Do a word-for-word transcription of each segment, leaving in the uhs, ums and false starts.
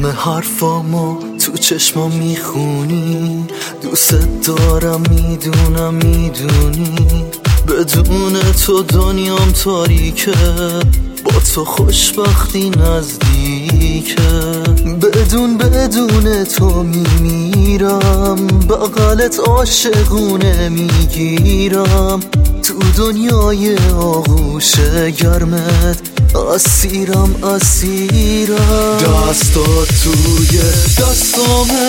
همه حرفامو تو چشمام میخونی، دوست دارم میدونم میدونی، بدون تو دنیام تاریکه، با تو خوشبختی نزدیکه، بدون بدون تو میمیرم، بغلت عاشقونه میگیرم، تو دنیای آغوش گرمت اسیرم اسیرم، دستات توی دستامه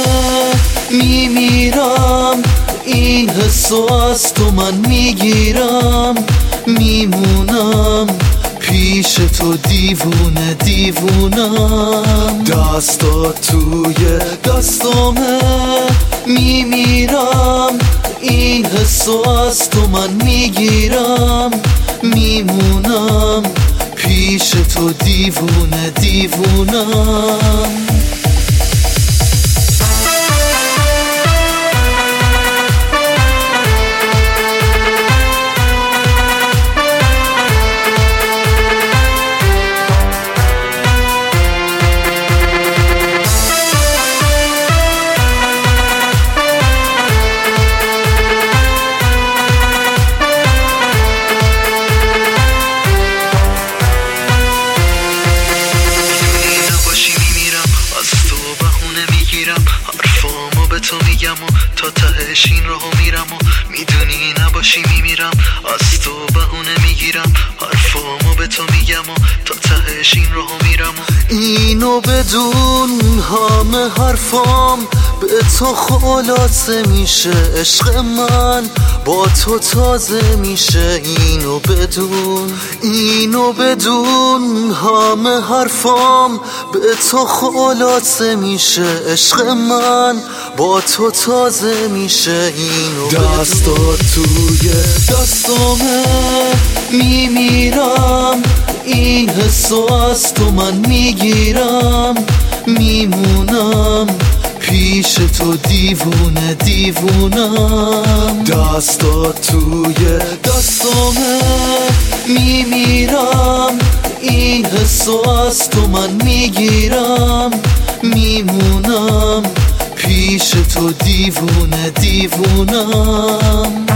میمیرم، این حسو از تو من میگیرم، میمونم پیش تو دیوونه دیوونم، دستات توی دستامه میمیرم، این حسو از تو من میگیرم، میمونم پیش تو دیوونه دیوونم. تو میگم و تا تهش این راهو میرم و میدونی نباشی میمیرم، از تو بهونه میگیرم، حرفامو به تو میگم و تا تهش این راهو میرم و اینو بدون همه حرفام به تو خلاصه میشه، عشق من با تو تازه میشه، اینو بدون اینو بدون همه حرفام به تو خلاصه میشه، عشق من با تو تازه میشه، اینو دستات توی دستامه میمیرم، این حسو از تو من میگیرم، میمونم پیش تو دیوونه دیوونم، دستات توی دستامه میمیرم، این حسو از تو من میگیرم، میمونم پیش تو دیوونه دیوونم.